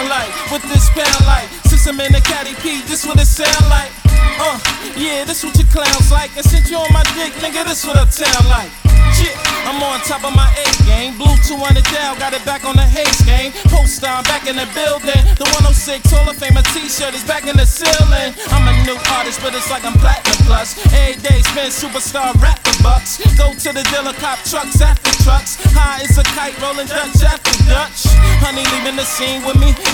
sound like? What this pound like? Since I'm in the caddy P, this what it sound like. Yeah, this what your clowns like. And since you on my dick, nigga, this what I sound like. Shit, I'm on top of my A game. Blue 200 down, got it back on the Haze game. Post on back in the building. The 106 Hall of Fame, t-shirt is back in the ceiling. I'm a new artist, but it's like I'm platinum plus. Every day spend superstar rap the bucks. Go to the dealer, cop trucks after trucks. High as a kite, rolling Dutch after Dutch. Honey leaving the scene with me.